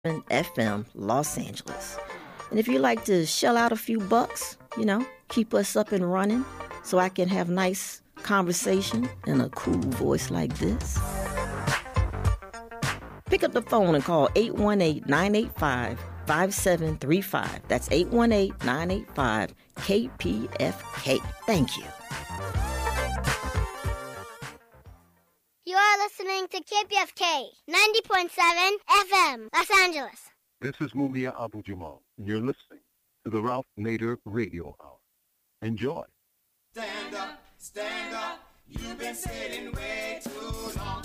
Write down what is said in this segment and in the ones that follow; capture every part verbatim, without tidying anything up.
F M, Los Angeles. And if you like to shell out a few bucks, you know, keep us up and running so I can have nice conversation in a cool voice like this, pick up the phone and call eight one eight, nine eight five, five seven three five. That's eight one eight, nine eight five, K P F K. Thank you. You are listening to K P F K ninety point seven F M, Los Angeles. This is Mumia Abu-Jamal, and you're listening to the Ralph Nader Radio Hour. Enjoy. Stand up, stand up, you've been sitting way too long.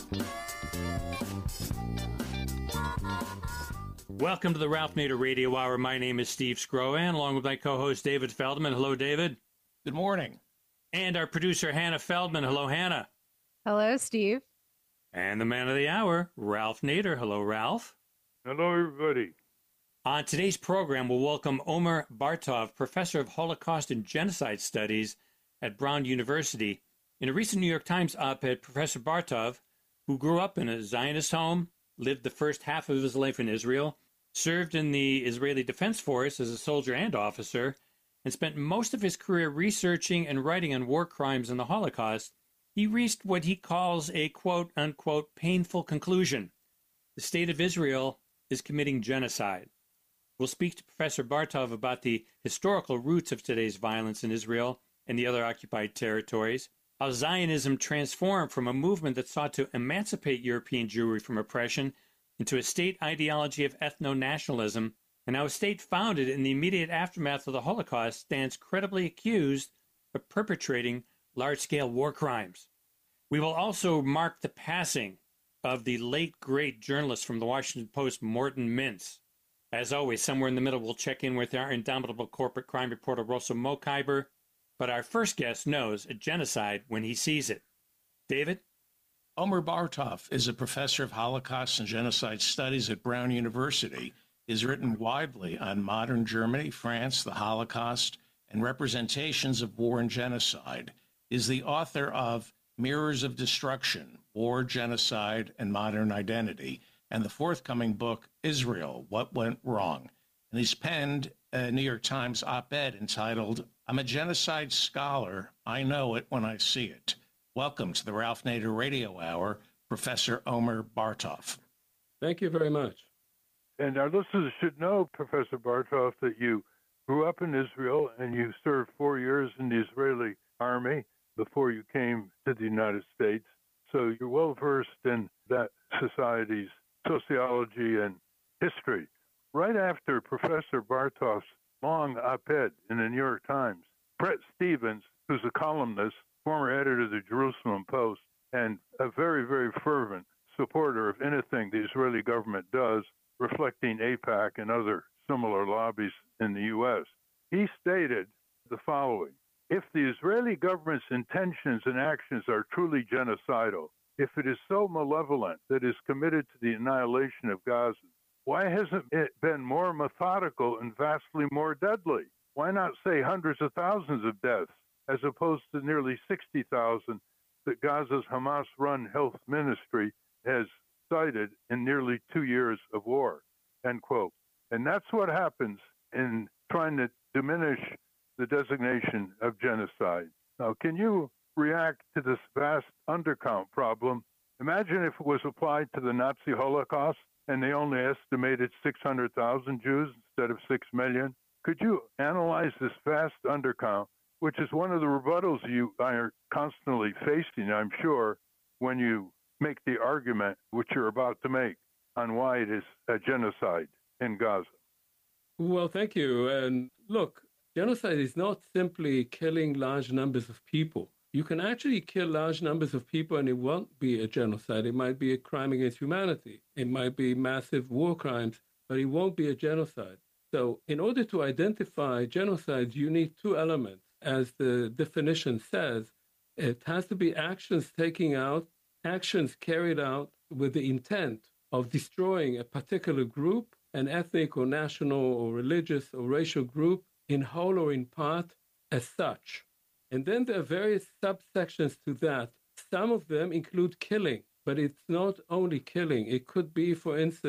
Welcome to the Ralph Nader Radio Hour. My name is Steve Skrowan, along with my co-host David Feldman. Hello, David. Good morning. And our producer, Hannah Feldman. Hello, Hannah. Hello, Steve. And the man of the hour, Ralph Nader. Hello, Ralph. Hello, everybody. On today's program, we'll welcome Omer Bartov, professor of Holocaust and Genocide Studies at Brown University. In a recent New York Times op-ed, Professor Bartov, who grew up in a Zionist home, lived the first half of his life in Israel, served in the Israeli Defense Force as a soldier and officer, and spent most of his career researching and writing on war crimes and the Holocaust, he reached what he calls a quote-unquote painful conclusion. The state of Israel is committing genocide. We'll speak to Professor Bartov about the historical roots of today's violence in Israel and the other occupied territories, how Zionism transformed from a movement that sought to emancipate European Jewry from oppression into a state ideology of ethno-nationalism, and how a state founded in the immediate aftermath of the Holocaust stands credibly accused of perpetrating large-scale war crimes. We will also mark the passing of the late, great journalist from the Washington Post, Morton Mintz. As always, somewhere in the middle, we'll check in with our indomitable corporate crime reporter, Rosa Mokhyber. But our first guest knows a genocide when he sees it. David? Omer Bartov is a professor of Holocaust and Genocide Studies at Brown University. He has written widely on modern Germany, France, the Holocaust, and representations of war and genocide. He is the author of Mirrors of Destruction, War, Genocide, and Modern Identity, and the forthcoming book, Israel, What Went Wrong. And he's penned a New York Times op-ed entitled, I'm a Genocide Scholar, I Know It When I See It. Welcome to the Ralph Nader Radio Hour, Professor Omer Bartov. Thank you very much. And our listeners should know, Professor Bartov, that you grew up in Israel and you served four years in the Israeli army before you came to the United States. So you're well versed in that society's sociology and history. Right after Professor Bartov's long op-ed in the New York Times, Bret Stephens, who's a columnist, former editor of the Jerusalem Post, and a very, very fervent supporter of anything the Israeli government does, reflecting AIPAC and other similar lobbies in the U S, he stated the following: if the Israeli government's intentions and actions are truly genocidal, if it is so malevolent that it is committed to the annihilation of Gaza, why hasn't it been more methodical and vastly more deadly? Why not say hundreds of thousands of deaths as opposed to nearly sixty thousand that Gaza's Hamas-run health ministry has cited in nearly two years of war, end quote. And that's what happens in trying to diminish the designation of genocide. Now, can you react to this vast undercount problem? Imagine if it was applied to the Nazi Holocaust and they only estimated six hundred thousand Jews instead of six million. Could you analyze this vast undercount, which is one of the rebuttals you are constantly facing, I'm sure, when you make the argument which you're about to make on why it is a genocide in Gaza? Well, thank you. And look, genocide is not simply killing large numbers of people. You can actually kill large numbers of people and it won't be a genocide. It might be a crime against humanity. It might be massive war crimes, but it won't be a genocide. So in order to identify genocide, you need two elements. As the definition says, it has to be actions taking out, actions carried out with the intent of destroying a particular group, an ethnic or national or religious or racial group, in whole or in part, as such. And then there are various subsections to that. Some of them include killing, but it's not only killing. It could be, for instance,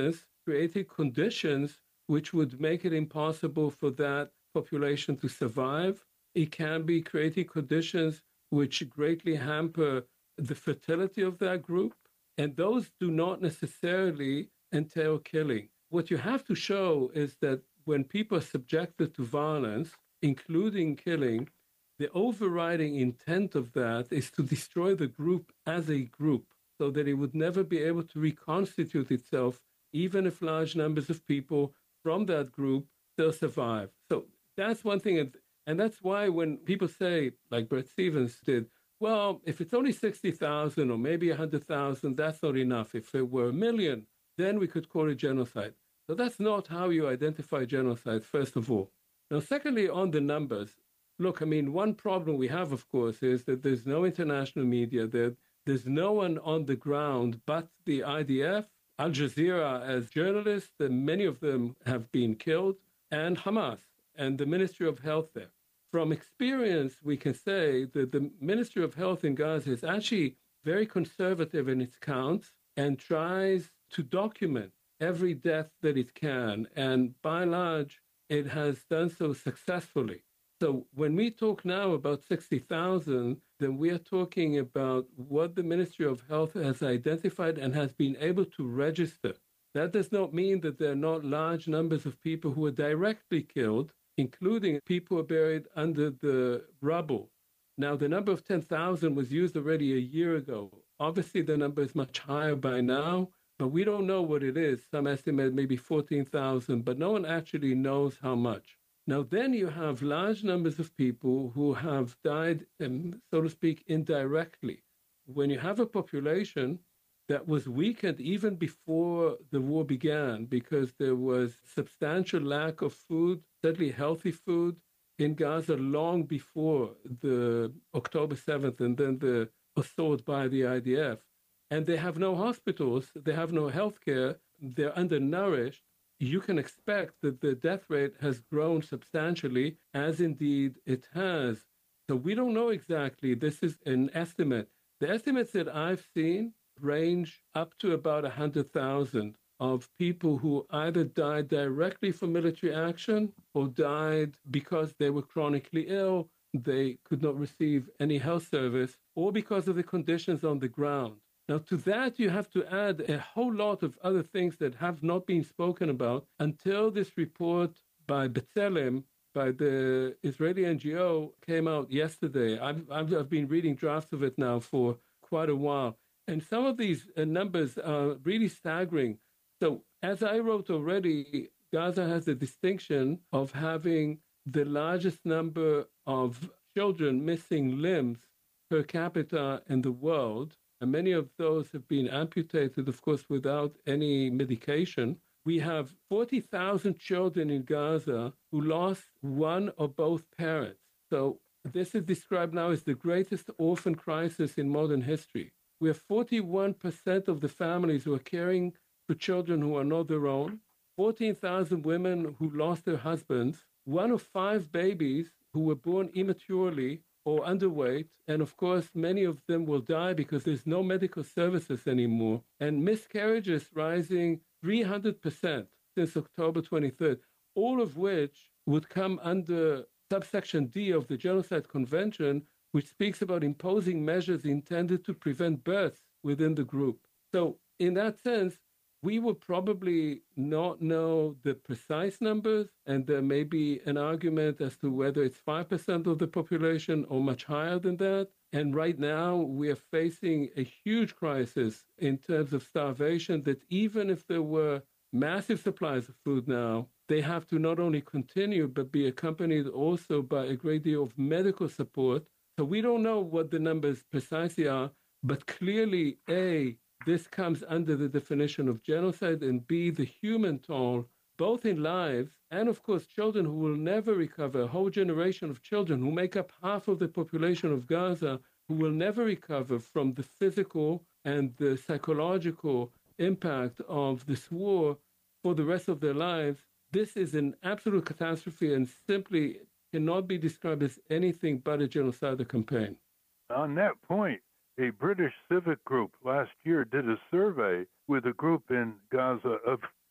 created conditions which would make it impossible for that population to survive. It can be creating conditions which greatly hamper the fertility of that group. And those do not necessarily entail killing. What you have to show is that when people are subjected to violence, including killing, the overriding intent of that is to destroy the group as a group so that it would never be able to reconstitute itself, even if large numbers of people from that group still survive. So that's one thing. And that's why when people say, like Bret Stephens did, well, if it's only sixty thousand or maybe one hundred thousand, that's not enough. If it were a million, then we could call it genocide. So that's not how you identify genocide, first of all. Now, secondly, on the numbers, look, I mean, one problem we have, of course, is that there's no international media. There, there's no one on the ground but the I D F, Al Jazeera as journalists, and many of them have been killed, and Hamas and the Ministry of Health there. From experience, we can say that the Ministry of Health in Gaza is actually very conservative in its counts and tries to document every death that it can. And by and large, it has done so successfully. So when we talk now about sixty thousand, then we are talking about what the Ministry of Health has identified and has been able to register. That does not mean that there are not large numbers of people who are directly killed, including people who are buried under the rubble. Now, the number of ten thousand was used already a year ago. Obviously, the number is much higher by now, but we don't know what it is. Some estimate maybe fourteen thousand, but no one actually knows how much. Now, then you have large numbers of people who have died, um, so to speak, indirectly. When you have a population that was weakened even before the war began because there was substantial lack of food, certainly healthy food, in Gaza long before the October seventh and then the assault by the I D F. And they have no hospitals, they have no health care, they're undernourished. You can expect that the death rate has grown substantially, as indeed it has. So we don't know exactly. This is an estimate. The estimates that I've seen range up to about one hundred thousand of people who either died directly from military action or died because they were chronically ill, they could not receive any health service, or because of the conditions on the ground. Now, to that, you have to add a whole lot of other things that have not been spoken about until this report by B'Tselem, by the Israeli N G O, came out yesterday. I've, I've, I've been reading drafts of it now for quite a while. And some of these uh, numbers are really staggering. So, as I wrote already, Gaza has the distinction of having the largest number of children missing limbs per capita in the world. And many of those have been amputated, of course, without any medication. We have forty thousand children in Gaza who lost one or both parents. So this is described now as the greatest orphan crisis in modern history. We have forty-one percent of the families who are caring for children who are not their own, fourteen thousand women who lost their husbands, one of five babies who were born immaturely or underweight, and of course, many of them will die because there's no medical services anymore, and miscarriages rising three hundred percent since October twenty-third, all of which would come under subsection D of the Genocide Convention, which speaks about imposing measures intended to prevent births within the group. So in that sense, we will probably not know the precise numbers, and there may be an argument as to whether it's five percent of the population or much higher than that. And right now, we are facing a huge crisis in terms of starvation that even if there were massive supplies of food now, they have to not only continue, but be accompanied also by a great deal of medical support. So we don't know what the numbers precisely are, but clearly, A, this comes under the definition of genocide, and B, the human toll, both in lives and, of course, children who will never recover, a whole generation of children who make up half of the population of Gaza, who will never recover from the physical and the psychological impact of this war for the rest of their lives. This is an absolute catastrophe and simply cannot be described as anything but a genocidal campaign. On that point, a British civic group last year did a survey with a group in Gaza of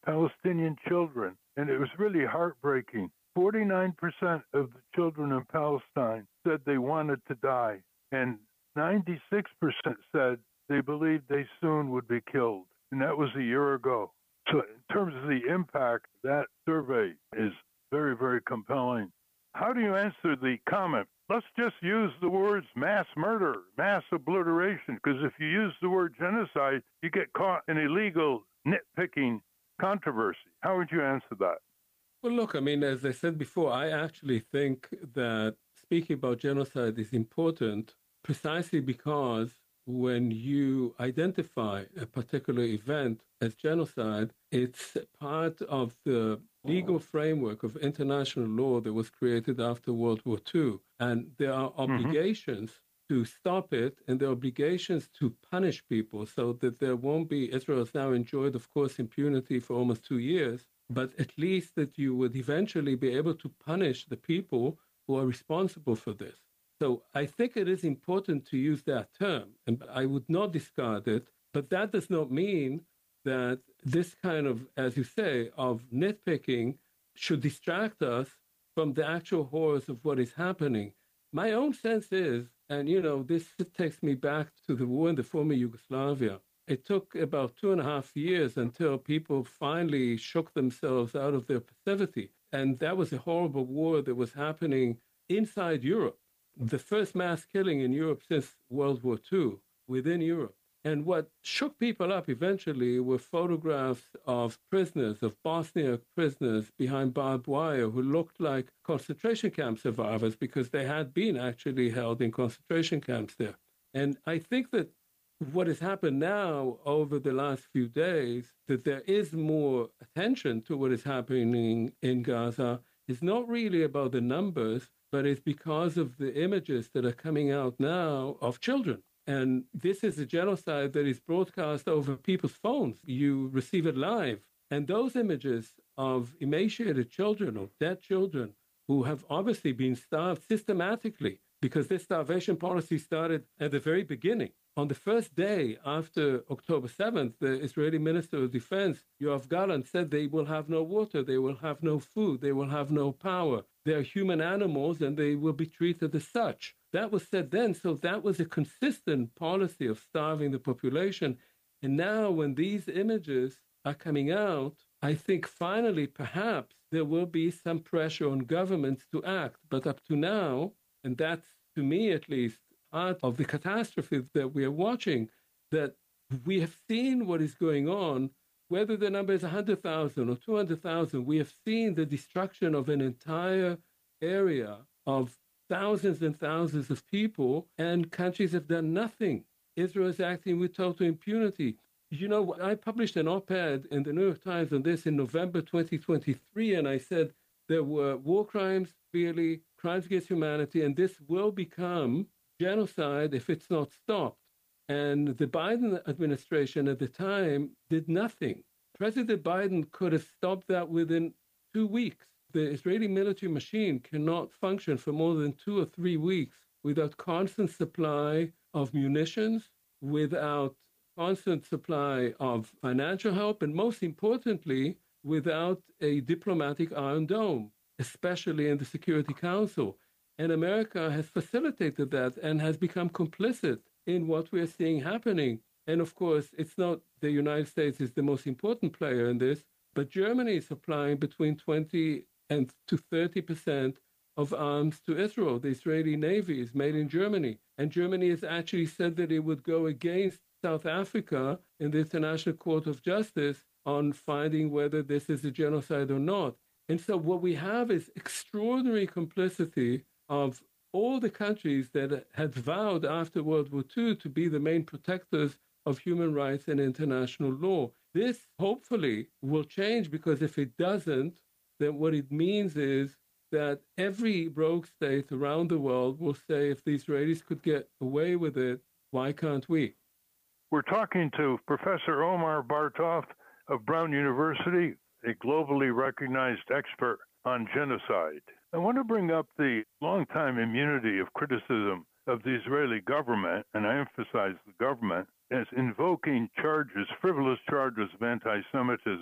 Palestinian children. And it was really heartbreaking. forty-nine percent of the children in Palestine said they wanted to die, and ninety-six percent said they believed they soon would be killed. And that was a year ago. So in terms of the impact, that survey is very, very compelling. How do you answer the comment? Let's just use the words mass murder, mass obliteration, because if you use the word genocide, you get caught in illegal nitpicking controversy. How would you answer that? Well, look, I mean, as I said before, I actually think that speaking about genocide is important precisely because when you identify a particular event as genocide, it's part of the legal framework of international law that was created after World War Two. And there are obligations mm-hmm. to stop it, and there are obligations to punish people so that there won't be, Israel has now enjoyed, of course, impunity for almost two years, but at least that you would eventually be able to punish the people who are responsible for this. So I think it is important to use that term, and I would not discard it, but that does not mean that this kind of, as you say, of nitpicking should distract us from the actual horrors of what is happening. My own sense is, and you know, this takes me back to the war in the former Yugoslavia. It took about two and a half years until people finally shook themselves out of their passivity. And that was a horrible war that was happening inside Europe. The first mass killing in Europe since World War Two, within Europe. And what shook people up eventually were photographs of prisoners, of Bosniak prisoners behind barbed wire who looked like concentration camp survivors because they had been actually held in concentration camps there. And I think that what has happened now over the last few days, that there is more attention to what is happening in Gaza, is not really about the numbers, but it's because of the images that are coming out now of children. And this is a genocide that is broadcast over people's phones. You receive it live. And those images of emaciated children or dead children who have obviously been starved systematically, because this starvation policy started at the very beginning. On the first day after October seventh, the Israeli Minister of Defense, Yoav Gallant, said they will have no water, they will have no food, they will have no power. They are human animals and they will be treated as such. That was said then, so that was a consistent policy of starving the population. And now when these images are coming out, I think finally perhaps there will be some pressure on governments to act. But up to now, and that's to me at least, part of the catastrophe that we are watching, that we have seen what is going on, whether the number is one hundred thousand or two hundred thousand, we have seen the destruction of an entire area of thousands and thousands of people, and countries have done nothing. Israel is acting with total impunity. You know, I published an op-ed in the New York Times on this in November twenty twenty-three, and I said there were war crimes, clearly, crimes against humanity, and this will become genocide if it's not stopped. And the Biden administration at the time did nothing. President Biden could have stopped that within two weeks. The Israeli military machine cannot function for more than two or three weeks without constant supply of munitions, without constant supply of financial help, and most importantly, without a diplomatic Iron Dome, especially in the Security Council. And America has facilitated that and has become complicit in what we are seeing happening. And of course, it's not the United States is the most important player in this, but Germany is supplying between twenty and to thirty percent of arms to Israel. The Israeli Navy is made in Germany. And Germany has actually said that it would go against South Africa in the International Court of Justice on finding whether this is a genocide or not. And so what we have is extraordinary complicity of all the countries that had vowed after World War Two to be the main protectors of human rights and international law. This hopefully will change, because if it doesn't, then what it means is that every rogue state around the world will say, if the Israelis could get away with it, why can't we? We're talking to Professor Omar Bartov of Brown University, a globally recognized expert on genocide. I want to bring up the long-time immunity of criticism of the Israeli government, and I emphasize the government, as invoking charges, frivolous charges of anti-Semitism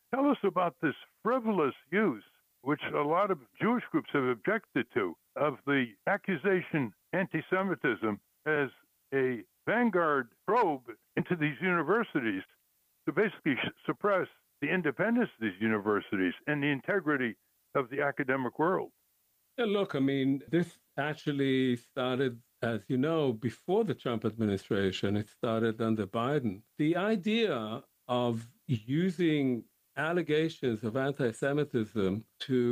Tell us about this frivolous use, which a lot of Jewish groups have objected to, of the accusation anti-Semitism as a vanguard probe into these universities to basically suppress the independence of these universities and the integrity of the academic world. Yeah, look, I mean, this actually started, as you know, before the Trump administration. It started under Biden. The idea of using allegations of anti-Semitism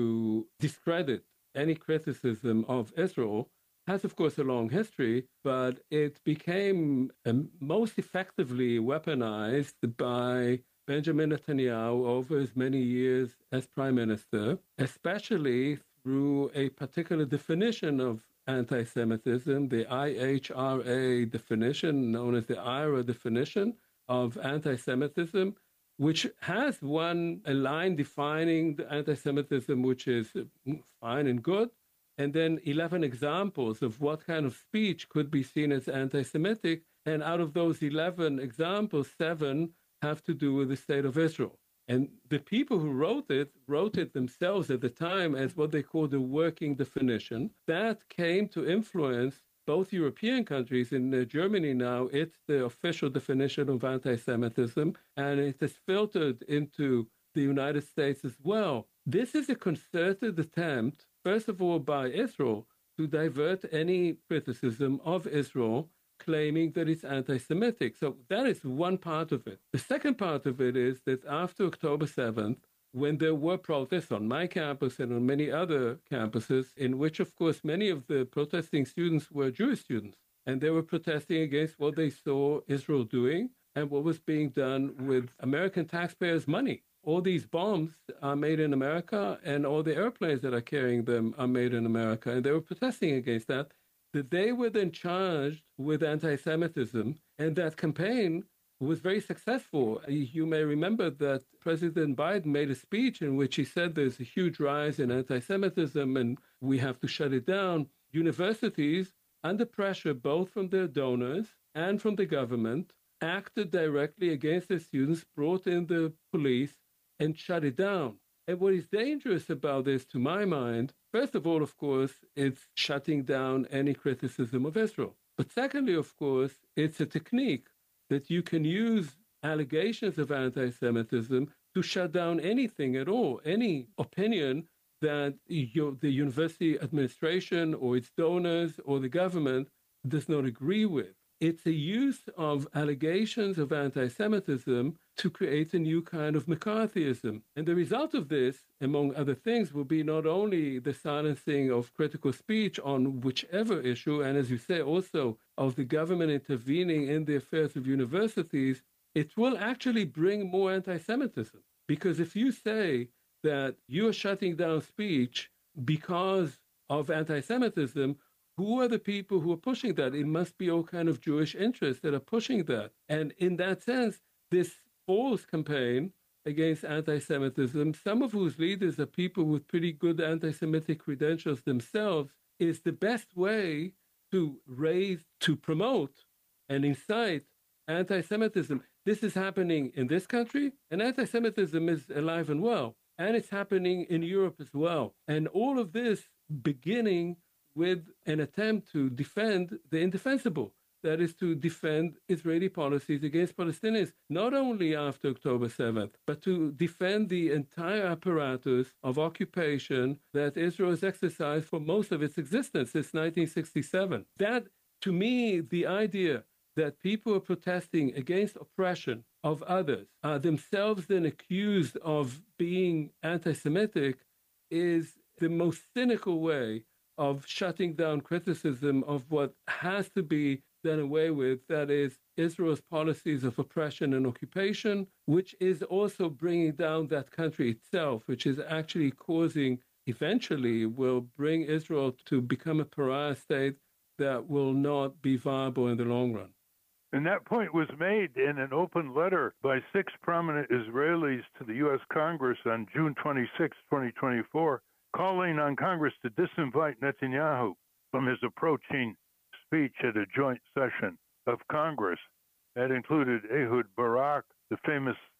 to discredit any criticism of Israel has, of course, a long history, but it became um, most effectively weaponized by Benjamin Netanyahu over his many years as prime minister, especially through a particular definition of anti-Semitism, the I H R A definition, known as the I R A definition of anti-Semitism, which has one a line defining the anti-Semitism, which is fine and good, and then eleven examples of what kind of speech could be seen as anti-Semitic. And out of those eleven examples, seven have to do with the state of Israel. And the people who wrote it, wrote it themselves at the time as what they called a working definition. That came to influence both European countries. In uh, Germany now, it's the official definition of anti-Semitism, and it has filtered into the United States as well. This is a concerted attempt, first of all, by Israel to divert any criticism of Israel, claiming that it's anti-Semitic. So that is one part of it. The second part of it is that after October seventh, when there were protests on my campus and on many other campuses, in which, of course, many of the protesting students were Jewish students, and they were protesting against what they saw Israel doing and what was being done with American taxpayers' money. All these bombs are made in America, and all the airplanes that are carrying them are made in America, and they were protesting against that. That they were then charged with anti-Semitism, and that campaign was very successful. You may remember that President Biden made a speech in which he said there's a huge rise in anti-Semitism and we have to shut it down. Universities, under pressure both from their donors and from the government, acted directly against their students, brought in the police, and shut it down. And what is dangerous about this, to my mind, first of all, of course, it's shutting down any criticism of Israel. But secondly, of course, it's a technique that you can use allegations of anti-Semitism to shut down anything at all, any opinion that you, the university administration or its donors or the government does not agree with. It's a use of allegations of anti-Semitism to create a new kind of McCarthyism. And the result of this, among other things, will be not only the silencing of critical speech on whichever issue, and as you say, also of the government intervening in the affairs of universities, it will actually bring more anti-Semitism. Because if you say that you are shutting down speech because of anti-Semitism, who are the people who are pushing that? It must be all kind of Jewish interests that are pushing that. And in that sense, this false campaign against anti-Semitism, some of whose leaders are people with pretty good anti-Semitic credentials themselves, is the best way to raise, to promote and incite anti-Semitism. This is happening in this country, and anti-Semitism is alive and well. And it's happening in Europe as well. And all of this beginning with an attempt to defend the indefensible, that is to defend Israeli policies against Palestinians, not only after October seventh, but to defend the entire apparatus of occupation that Israel has exercised for most of its existence since nineteen sixty-seven. That, to me, the idea that people are protesting against oppression of others are themselves then accused of being anti-Semitic is the most cynical way of shutting down criticism of what has to be done away with, that is Israel's policies of oppression and occupation, which is also bringing down that country itself, which is actually causing, eventually will bring Israel to become a pariah state that will not be viable in the long run. And that point was made in an open letter by six prominent Israelis to the U S Congress on June twenty-sixth, twenty twenty-four, calling on Congress to disinvite Netanyahu from his approaching speech at a joint session of Congress. That included Ehud Barak, the famous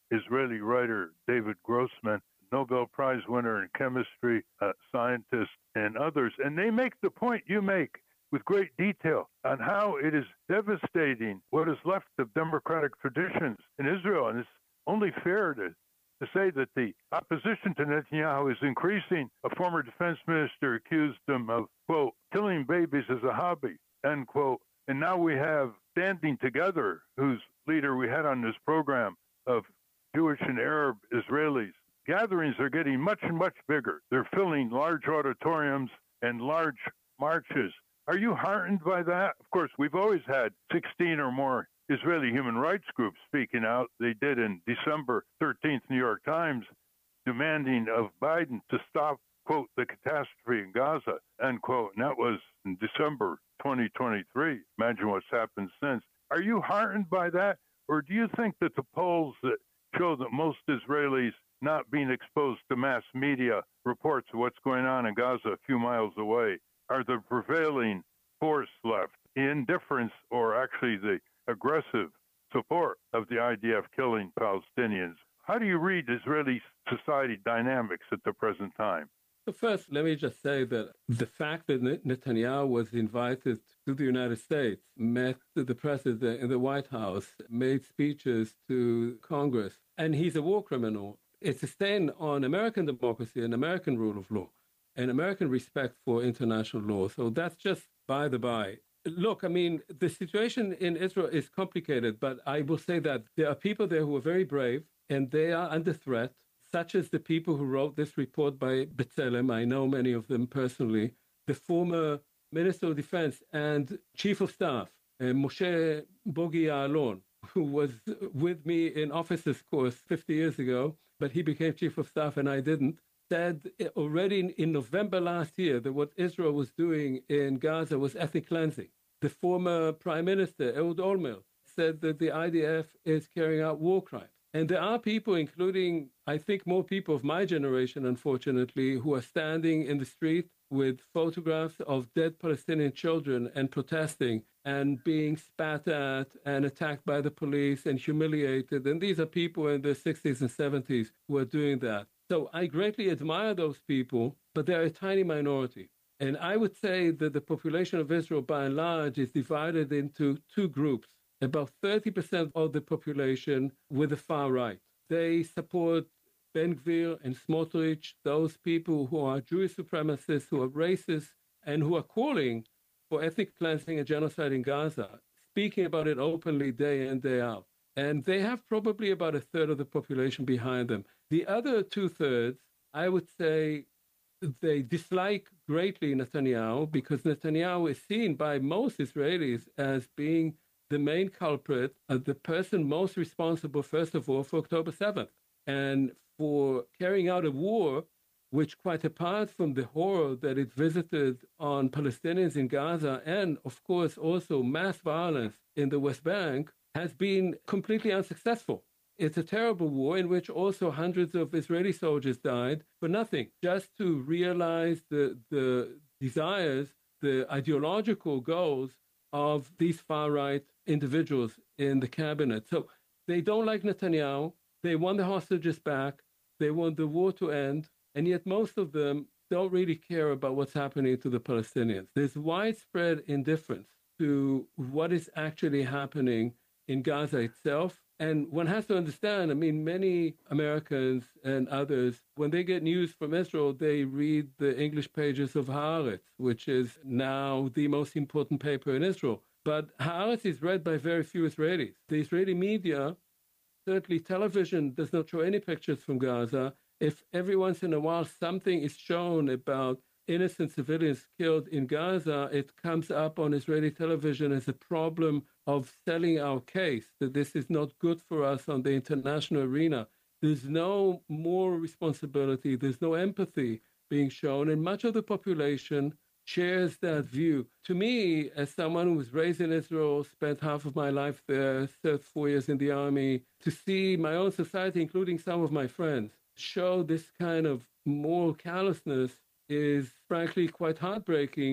Israeli writer David Grossman, Nobel Prize winner in chemistry, uh, scientist, and others. And they make the point you make with great detail on how it is devastating what is left of democratic traditions in Israel. And it's only fair to, to say that the opposition to Netanyahu is increasing. A former defense minister accused him of, quote, killing babies as a hobby, end quote. And now we have Standing Together, whose leader we had on this program, of Jewish and Arab Israelis. Gatherings are getting much and much bigger. They're filling large auditoriums and large marches. Are you heartened by that? Of course, we've always had sixteen or more Israeli human rights groups speaking out. They did in December thirteenth, New York Times, demanding of Biden to stop, quote, the catastrophe in Gaza, end quote. And that was in December twenty twenty-three. Imagine what's happened since. Are you heartened by that? Or do you think that the polls that show that most Israelis not being exposed to mass media reports of what's going on in Gaza a few miles away are the prevailing force left? Indifference, or actually the aggressive support of the I D F killing Palestinians. How do you read Israeli society dynamics at the present time? So first, let me just say that the fact that Netanyahu was invited to the United States, met the president in the White House, made speeches to Congress, and he's a war criminal. It's a stain on American democracy and American rule of law and American respect for international law. So that's just by the by. Look, I mean, the situation in Israel is complicated, but I will say that there are people there who are very brave, and they are under threat, such as the people who wrote this report by B'Tselem. I know many of them personally. The former Minister of Defense and Chief of Staff, uh, Moshe Bogi Ya'alon, who was with me in officers course fifty years ago, but he became Chief of Staff and I didn't, said already in, in November last year that what Israel was doing in Gaza was ethnic cleansing. The former Prime Minister, Ehud Olmert, said that the I D F is carrying out war crimes. And there are people, including, I think, more people of my generation, unfortunately, who are standing in the street with photographs of dead Palestinian children and protesting and being spat at and attacked by the police and humiliated. And these are people in their sixties and seventies who are doing that. So I greatly admire those people, but they're a tiny minority. And I would say that the population of Israel, by and large, is divided into two groups. About thirty percent of the population with the far right. They support Ben Gvir and Smotrich, those people who are Jewish supremacists, who are racist, and who are calling for ethnic cleansing and genocide in Gaza, speaking about it openly day in, day out. And they have probably about a third of the population behind them. The other two-thirds, I would say, they dislike greatly Netanyahu because Netanyahu is seen by most Israelis as being the main culprit, uh, the person most responsible, first of all, for October seventh, and for carrying out a war which, quite apart from the horror that it visited on Palestinians in Gaza and, of course, also mass violence in the West Bank, has been completely unsuccessful. It's a terrible war in which also hundreds of Israeli soldiers died for nothing, just to realize the, the desires, the ideological goals of these far-right individuals in the cabinet. So they don't like Netanyahu. They want the hostages back. They want the war to end. And yet most of them don't really care about what's happening to the Palestinians. There's widespread indifference to what is actually happening in Gaza itself. And one has to understand, I mean, many Americans and others, when they get news from Israel, they read the English pages of Haaretz, which is now the most important paper in Israel. But Haaretz is read by very few Israelis. The Israeli media, certainly television, does not show any pictures from Gaza. If every once in a while something is shown about innocent civilians killed in Gaza, it comes up on Israeli television as a problem of selling our case, that this is not good for us on the international arena. There's no moral responsibility, there's no empathy being shown, and much of the population shares that view. To me, as someone who was raised in Israel, spent half of my life there, served four years in the army, to see my own society, including some of my friends, show this kind of moral callousness is frankly quite heartbreaking.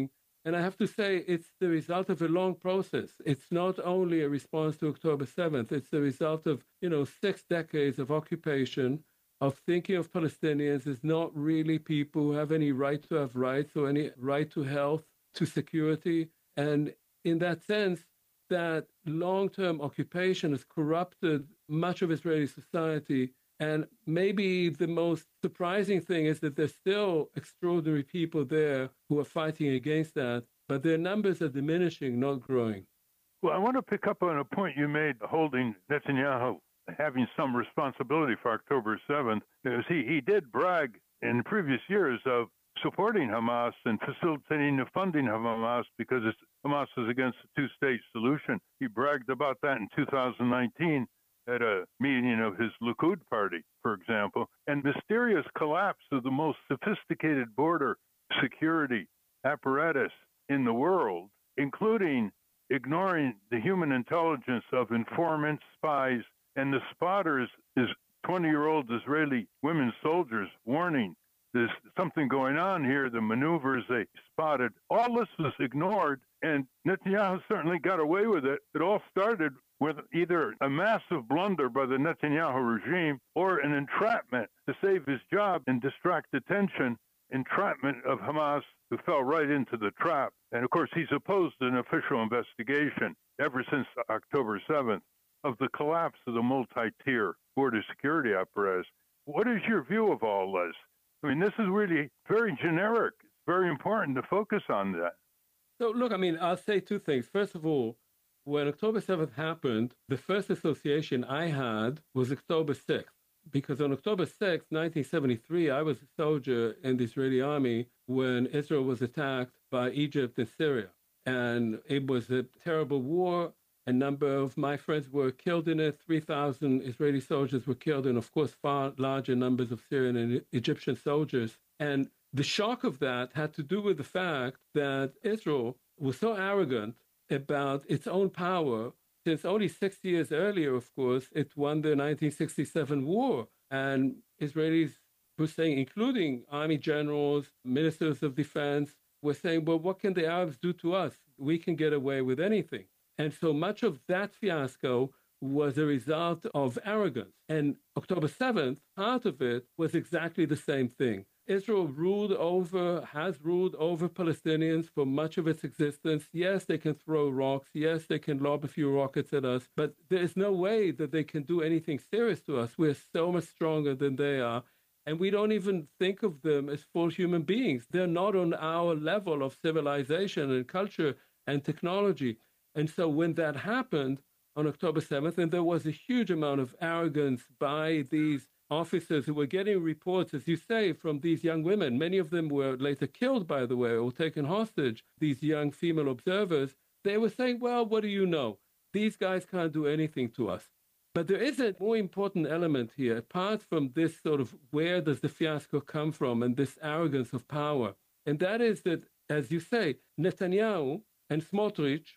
And I have to say, it's the result of a long process. It's not only a response to October seventh, it's the result of, you know, six decades of occupation, of thinking of Palestinians as not really people who have any right to have rights or any right to health, to security. And in that sense, that long-term occupation has corrupted much of Israeli society. And maybe the most surprising thing is that there's still extraordinary people there who are fighting against that, but their numbers are diminishing, not growing. Well, I want to pick up on a point you made holding Netanyahu having some responsibility for October seventh. Because he, he did brag in previous years of supporting Hamas and facilitating the funding of Hamas because it's, Hamas is against the two-state solution. He bragged about that in two thousand nineteen. At a meeting of his Likud party, for example, and mysterious collapse of the most sophisticated border security apparatus in the world, including ignoring the human intelligence of informants, spies, and the spotters is twenty-year-old Israeli women soldiers warning there's something going on here, the maneuvers they spotted. All this was ignored, and Netanyahu certainly got away with it. It all started with either a massive blunder by the Netanyahu regime or an entrapment to save his job and distract attention, entrapment of Hamas, who fell right into the trap. And of course, he's opposed an official investigation ever since October seventh of the collapse of the multi-tier border security apparatus. What is your view of all this? I mean, this is really very generic. It's very important to focus on that. So, look, I mean, I'll say two things. First of all, when October seventh happened, the first association I had was October sixth, because on October sixth, nineteen seventy-three, I was a soldier in the Israeli army when Israel was attacked by Egypt and Syria. And it was a terrible war. A number of my friends were killed in it. three thousand Israeli soldiers were killed, and of course, far larger numbers of Syrian and Egyptian soldiers. And the shock of that had to do with the fact that Israel was so arrogant about its own power, since only six years earlier, of course, it won the nineteen sixty-seven war. And Israelis were saying, including army generals, ministers of defense, were saying, well, what can the Arabs do to us? We can get away with anything. And so much of that fiasco was a result of arrogance. And October seventh, part of it was exactly the same thing. Israel ruled over, has ruled over Palestinians for much of its existence. Yes, they can throw rocks. Yes, they can lob a few rockets at us. But there is no way that they can do anything serious to us. We're so much stronger than they are. And we don't even think of them as full human beings. They're not on our level of civilization and culture and technology. And so when that happened on October seventh, and there was a huge amount of arrogance by these officers who were getting reports, as you say, from these young women. Many of them were later killed, by the way, or taken hostage, these young female observers. They were saying, well, what do you know? These guys can't do anything to us. But there is a more important element here, apart from this sort of where does the fiasco come from and this arrogance of power. And that is that, as you say, Netanyahu and Smotrich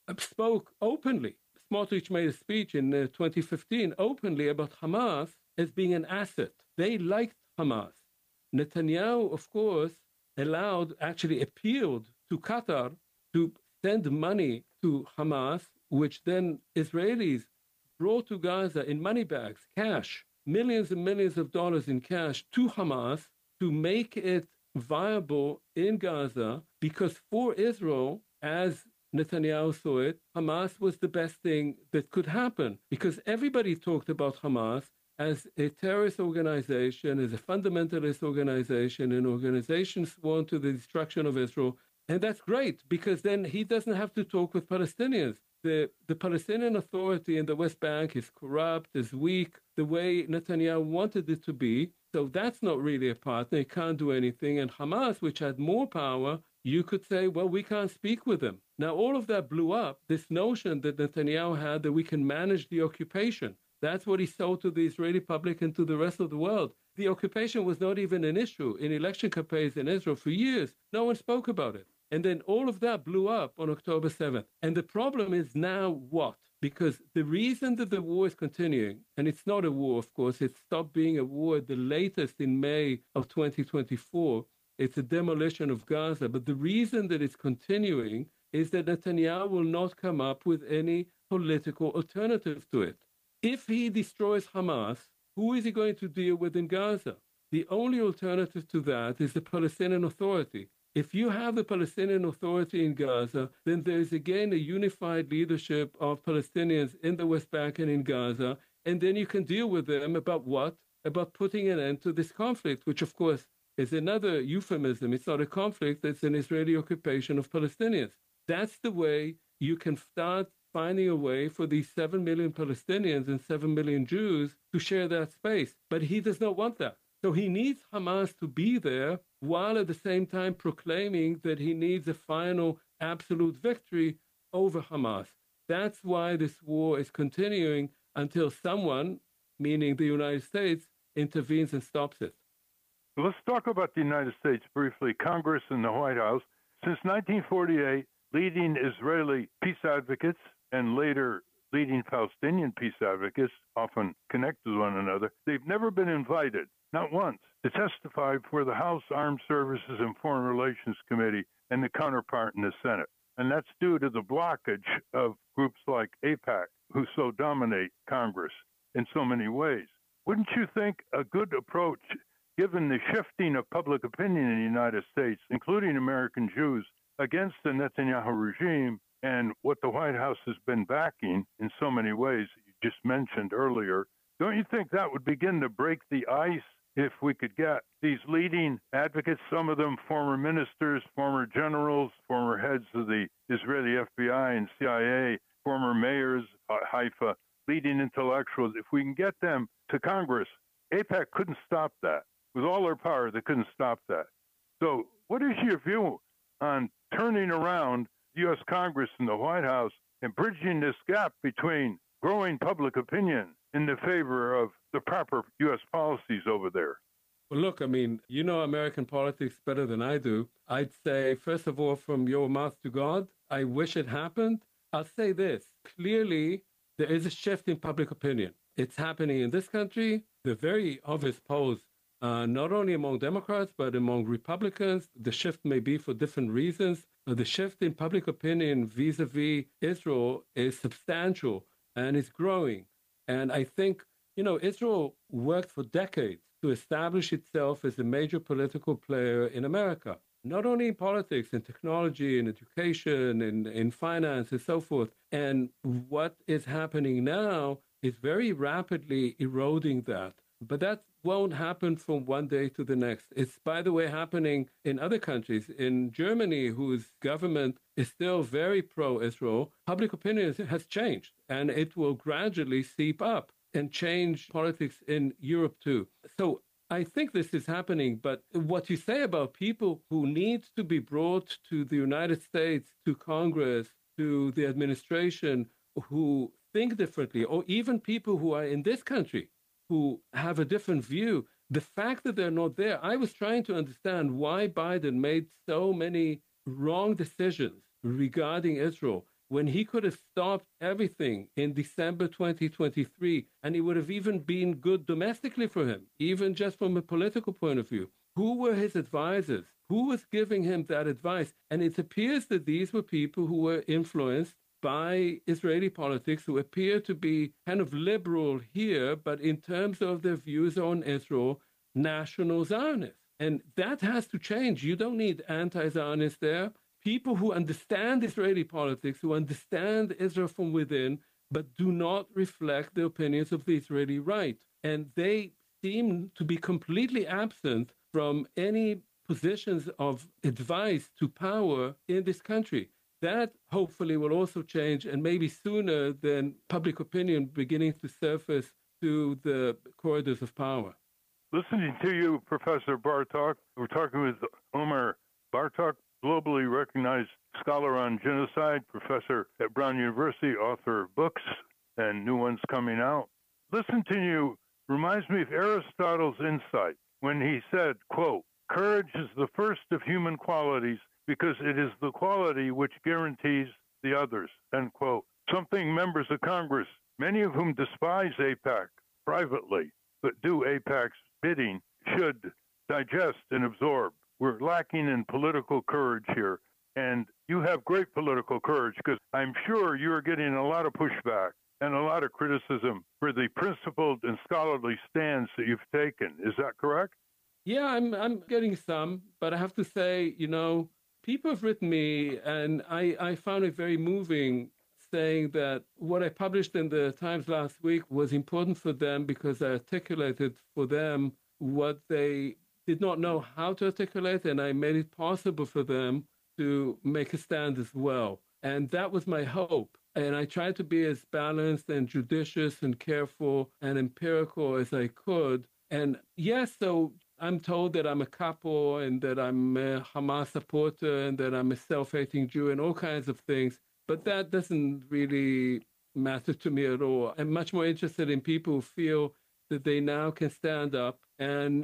spoke openly. Smotrich made a speech in uh, twenty fifteen openly about Hamas as being an asset. They liked Hamas. Netanyahu, of course, allowed, actually appealed to Qatar to send money to Hamas, which then Israelis brought to Gaza in money bags, cash, millions and millions of dollars in cash to Hamas to make it viable in Gaza, because for Israel, as Netanyahu saw it, Hamas was the best thing that could happen, because everybody talked about Hamas as a terrorist organization, as a fundamentalist organization, an organization sworn to the destruction of Israel. And that's great, because then he doesn't have to talk with Palestinians. The, the Palestinian Authority in the West Bank is corrupt, is weak, the way Netanyahu wanted it to be. So that's not really a partner. He can't do anything. And Hamas, which had more power, you could say, well, we can't speak with them. Now, all of that blew up, this notion that Netanyahu had that we can manage the occupation. That's what he sold to the Israeli public and to the rest of the world. The occupation was not even an issue in election campaigns in Israel for years. No one spoke about it. And then all of that blew up on October seventh. And the problem is now what? Because the reason that the war is continuing, and it's not a war, of course, it stopped being a war at the latest in May of twenty twenty-four, It's a demolition of Gaza. But the reason that it's continuing is that Netanyahu will not come up with any political alternative to it. If he destroys Hamas, who is he going to deal with in Gaza? The only alternative to that is the Palestinian Authority. If you have the Palestinian Authority in Gaza, then there is again a unified leadership of Palestinians in the West Bank and in Gaza, and then you can deal with them about what? About putting an end to this conflict, which of course is another euphemism. It's not a conflict, it's an Israeli occupation of Palestinians. That's the way you can start finding a way for these seven million Palestinians and seven million Jews to share that space. But he does not want that. So he needs Hamas to be there while at the same time proclaiming that he needs a final absolute victory over Hamas. That's why this war is continuing until someone, meaning the United States, intervenes and stops it. Let's talk about the United States briefly. Congress and the White House. Since nineteen forty-eight, leading Israeli peace advocates and later leading Palestinian peace advocates often connect with one another. They've never been invited, not once, to testify before the House Armed Services and Foreign Relations Committee and the counterpart in the Senate. And that's due to the blockage of groups like AIPAC, who so dominate Congress in so many ways. Wouldn't you think a good approach, given the shifting of public opinion in the United States, including American Jews, against the Netanyahu regime and what the White House has been backing in so many ways, you just mentioned earlier, don't you think that would begin to break the ice if we could get these leading advocates, some of them former ministers, former generals, former heads of the Israeli F B I and C I A, former mayors, uh, Haifa, leading intellectuals, if we can get them to Congress, AIPAC couldn't stop that. With all their power, they couldn't stop that. So what is your view on turning around the U S Congress and the White House and bridging this gap between growing public opinion in the favor of the proper U S policies over there? Well, look, I mean, you know American politics better than I do. I'd say, first of all, from your mouth to God, I wish it happened. I'll say this. Clearly, there is a shift in public opinion. It's happening in this country. The very obvious polls, uh, not only among Democrats, but among Republicans, the shift may be for different reasons. But the shift in public opinion vis-a-vis Israel is substantial and is growing. And I think, you know, Israel worked for decades to establish itself as a major political player in America, not only in politics, in technology, in education, in, in finance, and so forth. And what is happening now is very rapidly eroding that. But that won't happen from one day to the next. It's, by the way, happening in other countries. In Germany, whose government is still very pro-Israel, public opinion has changed, and it will gradually seep up and change politics in Europe too. So I think this is happening, but what you say about people who need to be brought to the United States, to Congress, to the administration, who think differently, or even people who are in this country who have a different view, the fact that they're not there, I was trying to understand why Biden made so many wrong decisions regarding Israel when he could have stopped everything in December twenty twenty-three, and it would have even been good domestically for him, even just from a political point of view. Who were his advisors? Who was giving him that advice? And it appears that these were people who were influenced by Israeli politics, who appear to be kind of liberal here, but in terms of their views on Israel, national Zionists. And that has to change. You don't need anti-Zionists there. People who understand Israeli politics, who understand Israel from within, but do not reflect the opinions of the Israeli right. And they seem to be completely absent from any positions of advice to power in this country. That hopefully will also change, and maybe sooner than public opinion beginning to surface to the corridors of power. Listening to you, Professor Bartok, we're talking with Omer Bartok, globally recognized scholar on genocide, professor at Brown University, author of books and new ones coming out. Listening to you reminds me of Aristotle's insight when he said, quote, "Courage is the first of human qualities because it is the quality which guarantees the others," end quote. Something members of Congress, many of whom despise AIPAC privately, but do AIPAC's bidding, should digest and absorb. we're lacking in political courage here. And you have great political courage because I'm sure you're getting a lot of pushback and a lot of criticism for the principled and scholarly stance that you've taken. Is that correct? Yeah, I'm I'm getting some, but I have to say, you know, people have written me, and I, I found it very moving, saying that what I published in the Times last week was important for them because I articulated for them what they did not know how to articulate, and I made it possible for them to make a stand as well. And that was my hope. And I tried to be as balanced and judicious and careful and empirical as I could. And yes, so I'm told that I'm a capo and that I'm a Hamas supporter and that I'm a self-hating Jew and all kinds of things. But that doesn't really matter to me at all. I'm much more interested in people who feel that they now can stand up and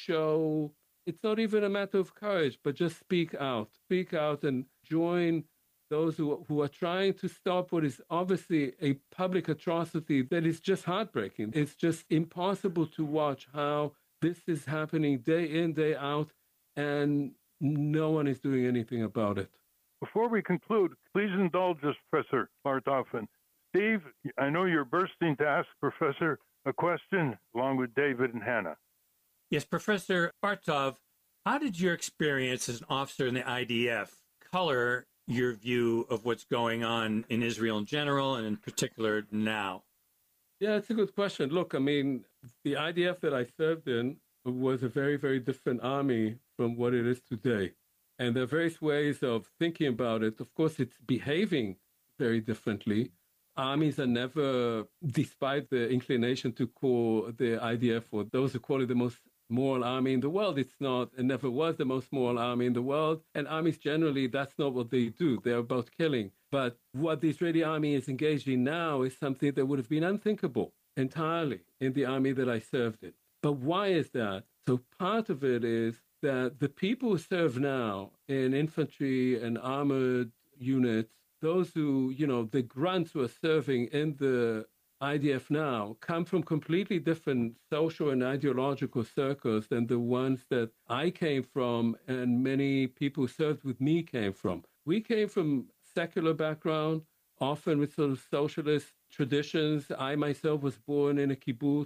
show it's not even a matter of courage, but just speak out, speak out and join those who, who are trying to stop what is obviously a public atrocity that is just heartbreaking. It's just impossible to watch how this is happening day in, day out, and no one is doing anything about it. Before we conclude, please indulge us, Professor Bartov. And Steve, I know you're bursting to ask Professor a question, along with David and Hannah. Yes, Professor Bartov, how did your experience as an officer in the I D F color your view of what's going on in Israel in general and in particular now? Yeah, it's a good question. Look, I mean, the I D F that I served in was a very, very different army from what it is today. And there are various ways of thinking about it. Of course, it's behaving very differently. Armies are never, despite the inclination to call the I D F, or those who call it the most moral army in the world, it's not, and never was the most moral army in the world. And armies generally, that's not what they do. They're about killing. But what the Israeli army is engaged in now is something that would have been unthinkable entirely in the army that I served in. But why is that? So part of it is that the people who serve now in infantry and armored units, those who, you know, the grunts who are serving in the I D F now come from completely different social and ideological circles than the ones that I came from and many people who served with me came from. We came from secular background, often with sort of socialist traditions. I myself was born in a kibbutz,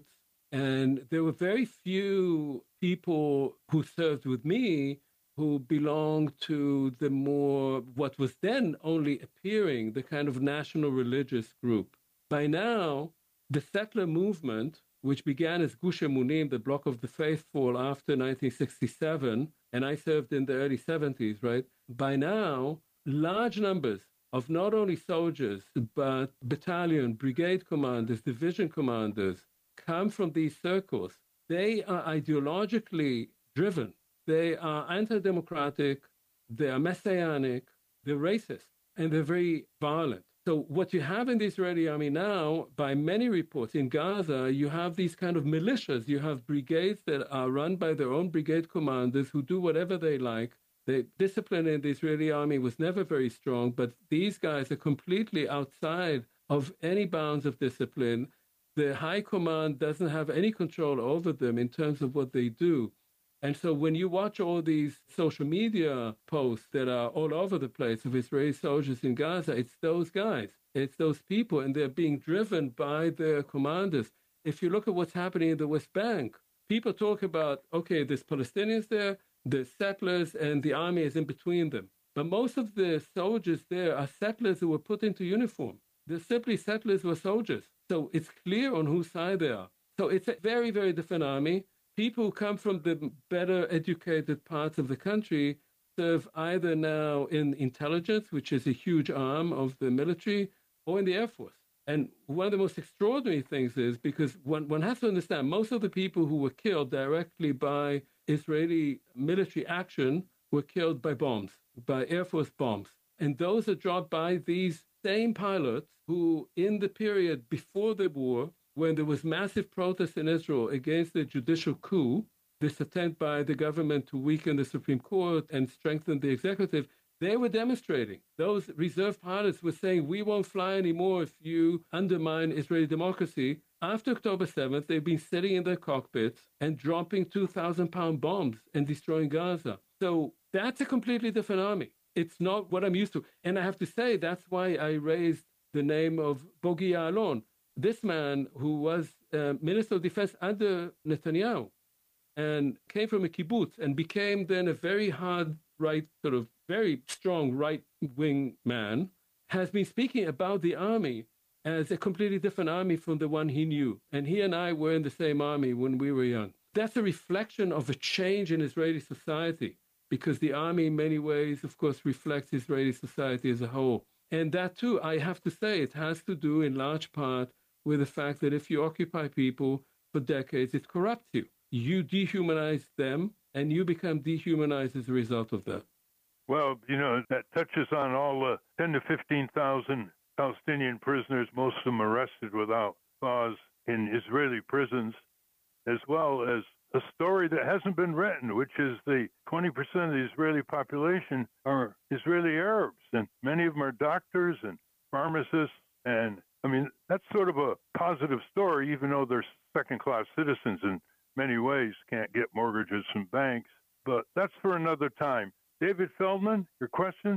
and there were very few people who served with me who belonged to the more, what was then only appearing, the kind of national religious group. By now, the settler movement, which began as Gush Emunim, the Bloc of the Faithful, after nineteen sixty-seven, and I served in the early seventies, right? By now, large numbers of not only soldiers, but battalion, brigade commanders, division commanders come from these circles. They are ideologically driven. They are anti-democratic, they are messianic, they're racist, and they're very violent. So what you have in the Israeli army now, by many reports in Gaza, you have these kind of militias. You have brigades that are run by their own brigade commanders who do whatever they like. The discipline in the Israeli army was never very strong, but these guys are completely outside of any bounds of discipline. The high command doesn't have any control over them in terms of what they do. And so when you watch all these social media posts that are all over the place of Israeli soldiers in Gaza, it's those guys, it's those people, and they're being driven by their commanders. If you look at what's happening in the West Bank, people talk about, okay, there's Palestinians there, there's settlers, and the army is in between them. But most of the soldiers there are settlers who were put into uniform. They're simply settlers who are soldiers. So it's clear on whose side they are. So it's a very, very different army. People who come from the better educated parts of the country serve either now in intelligence, which is a huge arm of the military, or in the Air Force. And one of the most extraordinary things is because one, one has to understand most of the people who were killed directly by Israeli military action were killed by bombs, by Air Force bombs. And those are dropped by these same pilots who, in the period before the war, when there was massive protest in Israel against the judicial coup, this attempt by the government to weaken the Supreme Court and strengthen the executive, they were demonstrating. Those reserve pilots were saying, we won't fly anymore if you undermine Israeli democracy. after October seventh, they've been sitting in their cockpits and dropping two thousand pound bombs and destroying Gaza. So that's a completely different army. It's not what I'm used to. And I have to say, that's why I raised the name of Bogi Ya'alon, this man who was uh, Minister of Defense under Netanyahu and came from a kibbutz and became then a very hard right, sort of very strong right-wing man, has been speaking about the army as a completely different army from the one he knew. And he and I were in the same army when we were young. That's a reflection of a change in Israeli society, because the army in many ways, of course, reflects Israeli society as a whole. And that, too, I have to say, it has to do in large part with the fact that if you occupy people for decades, it corrupts you. You dehumanize them, and you become dehumanized as a result of that. Well, you know, that touches on all the ten to fifteen thousand Palestinian prisoners, most of them arrested without cause in Israeli prisons, as well as a story that hasn't been written, which is the twenty percent of the Israeli population are Israeli Arabs, and many of them are doctors and pharmacists. And I mean, that's sort of a positive story, even though they're second-class citizens in many ways, can't get mortgages from banks. But that's for another time. David Feldman, your question?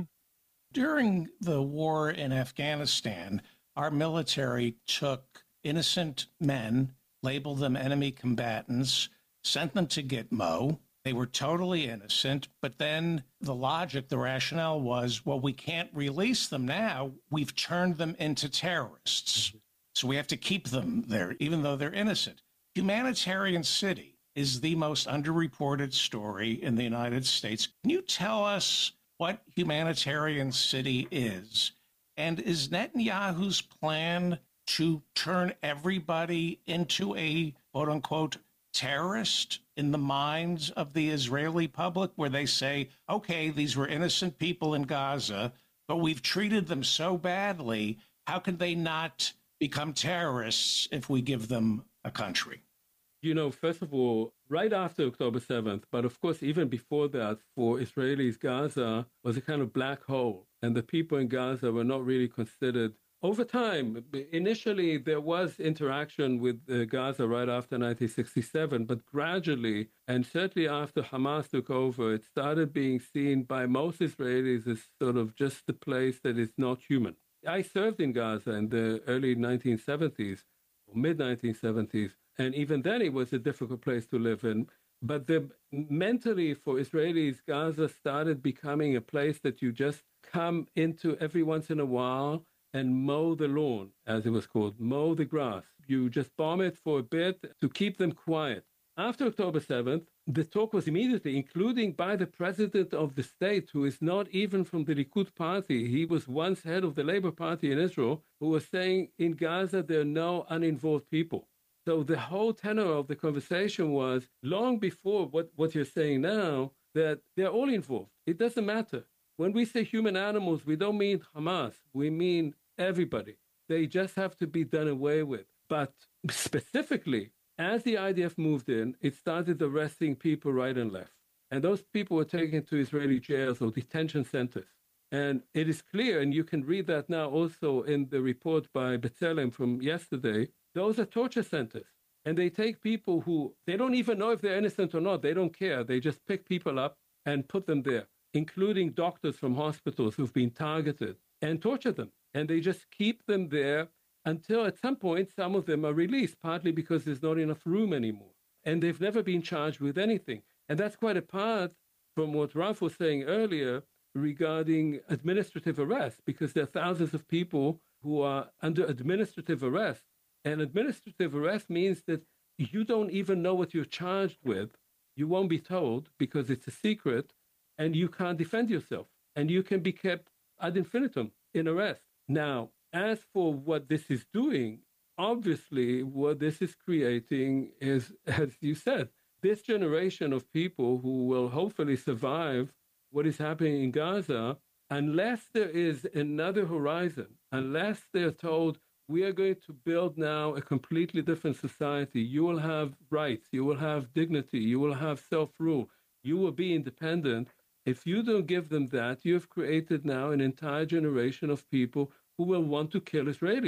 During the war in Afghanistan, our military took innocent men, labeled them enemy combatants, sent them to Gitmo. They were totally innocent, but then the logic, the rationale was, well, we can't release them now. We've turned them into terrorists. So we have to keep them there, even though they're innocent. Humanitarian City is the most underreported story in the United States. Can you tell us what Humanitarian City is? And is Netanyahu's plan to turn everybody into a quote-unquote terrorist in the minds of the Israeli public, where they say, okay, these were innocent people in Gaza, but we've treated them so badly, how can they not become terrorists if we give them a country? You know, first of all, right after October seventh, but of course, even before that, for Israelis, Gaza was a kind of black hole, and the people in Gaza were not really considered. Over time, initially, there was interaction with uh, Gaza right after nineteen sixty-seven, but gradually, and certainly after Hamas took over, it started being seen by most Israelis as sort of just a place that is not human. I served in Gaza in the early nineteen seventies, or mid nineteen seventies, and even then it was a difficult place to live in. But the, mentally for Israelis, Gaza started becoming a place that you just come into every once in a while and mow the lawn, as it was called, mow the grass. You just bomb it for a bit to keep them quiet. After October seventh, the talk was immediately, including by the president of the state, who is not even from the Likud party. He was once head of the Labour Party in Israel, who was saying in Gaza there are no uninvolved people. So the whole tenor of the conversation was, long before what, what you're saying now, that they're all involved. It doesn't matter. When we say human animals, we don't mean Hamas. We mean everybody. They just have to be done away with. But specifically, as the I D F moved in, it started arresting people right and left. And those people were taken to Israeli jails or detention centers. And it is clear, and you can read that now also in the report by B'Tselem from yesterday, those are torture centers. And they take people who, they don't even know if they're innocent or not. They don't care. They just pick people up and put them there, including doctors from hospitals who've been targeted, and torture them. And they just keep them there until at some point some of them are released, partly because there's not enough room anymore. And they've never been charged with anything. And that's quite apart from what Ralph was saying earlier regarding administrative arrest, because there are thousands of people who are under administrative arrest. And administrative arrest means that you don't even know what you're charged with. You won't be told because it's a secret, and you can't defend yourself. And you can be kept ad infinitum in arrest. Now, as for what this is doing, obviously what this is creating is, as you said, this generation of people who will hopefully survive what is happening in Gaza, unless there is another horizon, unless they're told, we are going to build now a completely different society. You will have rights, you will have dignity, you will have self-rule, you will be independent. If you don't give them that, you have created now an entire generation of people who will want to kill Israelis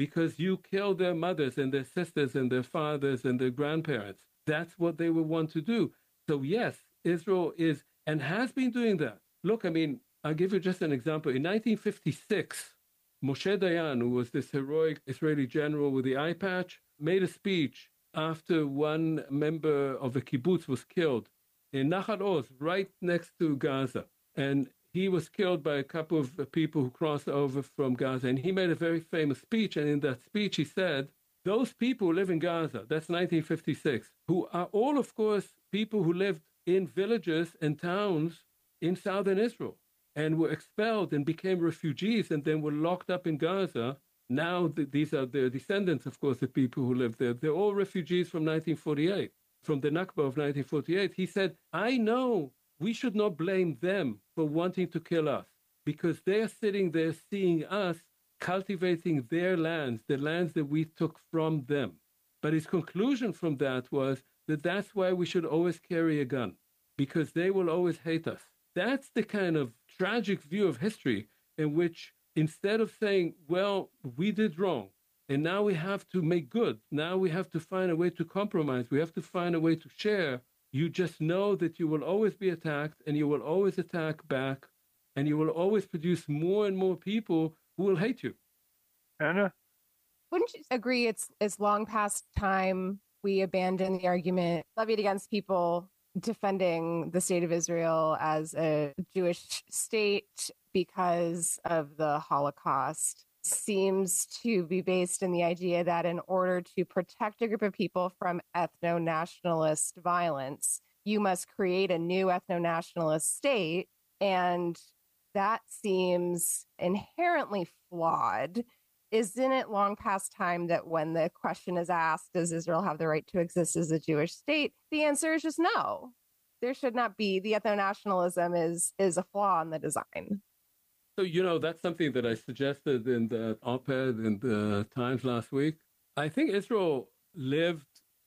because you killed their mothers and their sisters and their fathers and their grandparents. That's what they would want to do. So yes, Israel is and has been doing that. Look, I mean, I'll give you just an example. In nineteen fifty-six, Moshe Dayan, who was this heroic Israeli general with the eye patch, made a speech after one member of a kibbutz was killed in Nachal Oz, right next to Gaza. And he was killed by a couple of people who crossed over from Gaza. And he made a very famous speech. And in that speech, he said, those people who live in Gaza, that's nineteen fifty-six, who are all, of course, people who lived in villages and towns in southern Israel and were expelled and became refugees and then were locked up in Gaza. Now, th- these are the descendants, of course, of people who lived there. They're all refugees from nineteen forty-eight, from the Nakba of nineteen forty-eight. He said, I know we should not blame them for wanting to kill us because they're sitting there seeing us cultivating their lands, the lands that we took from them. But his conclusion from that was that that's why we should always carry a gun, because they will always hate us. That's the kind of tragic view of history in which instead of saying, well, we did wrong, and now we have to make good, now we have to find a way to compromise, we have to find a way to share, you just know that you will always be attacked, and you will always attack back, and you will always produce more and more people who will hate you. Anna? Wouldn't you agree it's it's long past time we abandon the argument levied against people defending the state of Israel as a Jewish state because of the Holocaust? Seems to be based in the idea that in order to protect a group of people from ethno-nationalist violence, you must create a new ethno-nationalist state. And that seems inherently flawed. Isn't it long past time that when the question is asked, does Israel have the right to exist as a Jewish state? The answer is just no. There should not be. The ethno-nationalism is, is a flaw in the design. So, you know, that's something that I suggested in the op-ed in the Times last week. I think Israel lived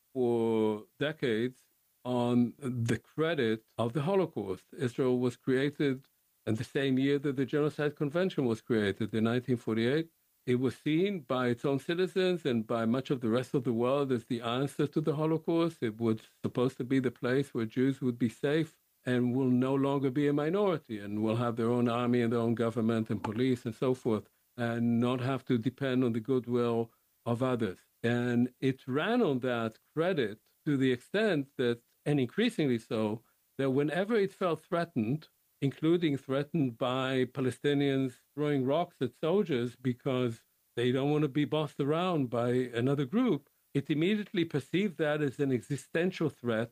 for decades on the credit of the Holocaust. Israel was created in the same year that the Genocide Convention was created, in nineteen forty-eight. It was seen by its own citizens and by much of the rest of the world as the answer to the Holocaust. It was supposed to be the place where Jews would be safe and will no longer be a minority and will have their own army and their own government and police and so forth, and not have to depend on the goodwill of others. And it ran on that credit to the extent that, and increasingly so, that whenever it felt threatened, including threatened by Palestinians throwing rocks at soldiers because they don't want to be bossed around by another group, it immediately perceived that as an existential threat,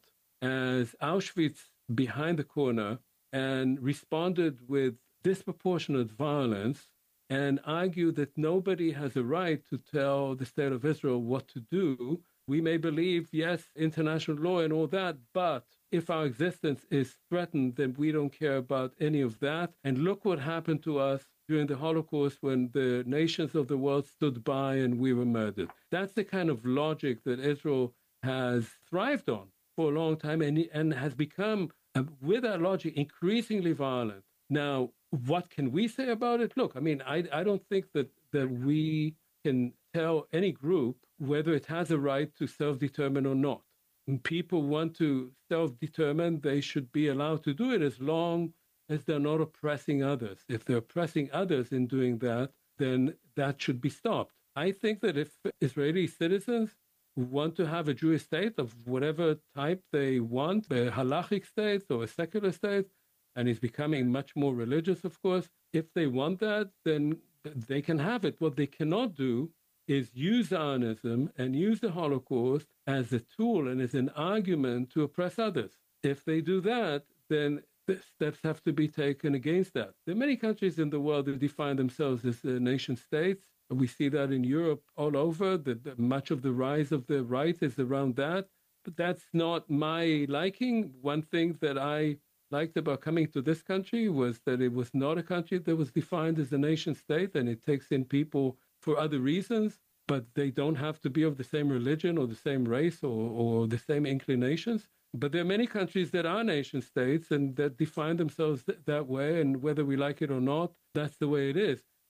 as Auschwitz behind the corner, and responded with disproportionate violence and argued that nobody has a right to tell the state of Israel what to do. We may believe, yes, international law and all that, but if our existence is threatened, then we don't care about any of that. And look what happened to us during the Holocaust when the nations of the world stood by and we were murdered. That's the kind of logic that Israel has thrived on for a long time and, and has become, uh, with that logic, increasingly violent. Now, what can we say about it? Look, I mean, I, I don't think that, that we can tell any group whether it has a right to self-determine or not. When people want to self-determine, they should be allowed to do it as long as they're not oppressing others. If they're oppressing others in doing that, then that should be stopped. I think that if Israeli citizens want to have a Jewish state of whatever type they want, a halachic state or a secular state, and it's becoming much more religious, of course, if they want that, then they can have it. What they cannot do is use Zionism and use the Holocaust as a tool and as an argument to oppress others. If they do that, then the steps have to be taken against that. There are many countries in the world that define themselves as uh, nation states. We see that in Europe all over, that much of the rise of the right is around that. But that's not my liking. One thing that I liked about coming to this country was that it was not a country that was defined as a nation state, and it takes in people for other reasons, but they don't have to be of the same religion or the same race or, or the same inclinations. But there are many countries that are nation states and that define themselves th- that way, and whether we like it or not, that's the way it is.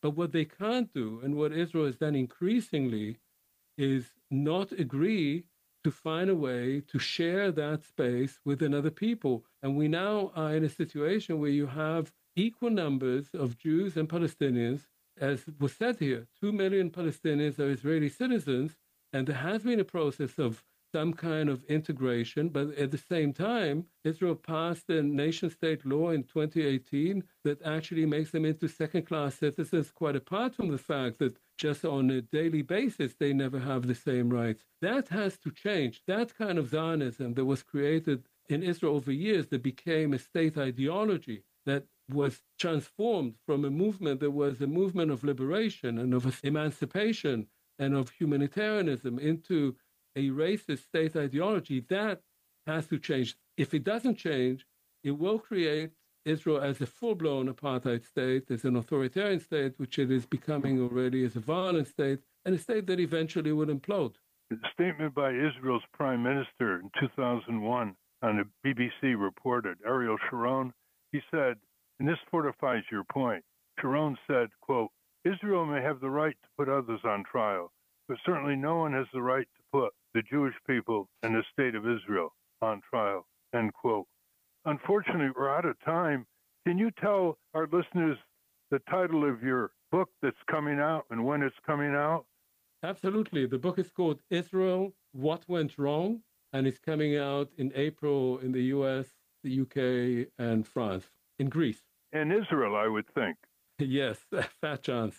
But what they can't do, and what Israel has done increasingly, is not agree to find a way to share that space with another people. And we now are in a situation where you have equal numbers of Jews and Palestinians. As was said here, two million Palestinians are Israeli citizens, and there has been a process of some kind of integration, but at the same time, Israel passed a nation-state law in twenty eighteen that actually makes them into second-class citizens, quite apart from the fact that just on a daily basis, they never have the same rights. That has to change. That kind of Zionism that was created in Israel over years, that became a state ideology, that was transformed from a movement that was a movement of liberation and of emancipation and of humanitarianism into a racist state ideology, that has to change. If it doesn't change, it will create Israel as a full-blown apartheid state, as an authoritarian state, which it is becoming already, as a violent state, and a state that eventually will implode. A statement by Israel's prime minister in two thousand one on a B B C reported, Ariel Sharon, he said, and this fortifies your point, Sharon said, quote, Israel may have the right to put others on trial, but certainly no one has the right to put the Jewish people and the state of Israel on trial, end quote. Unfortunately, we're out of time. Can you tell our listeners the title of your book that's coming out and when it's coming out? Absolutely. The book is called Israel, What Went Wrong, and it's coming out in April in the U S, the U K, and France, in Greece. And Israel, I would think. Yes, fat chance.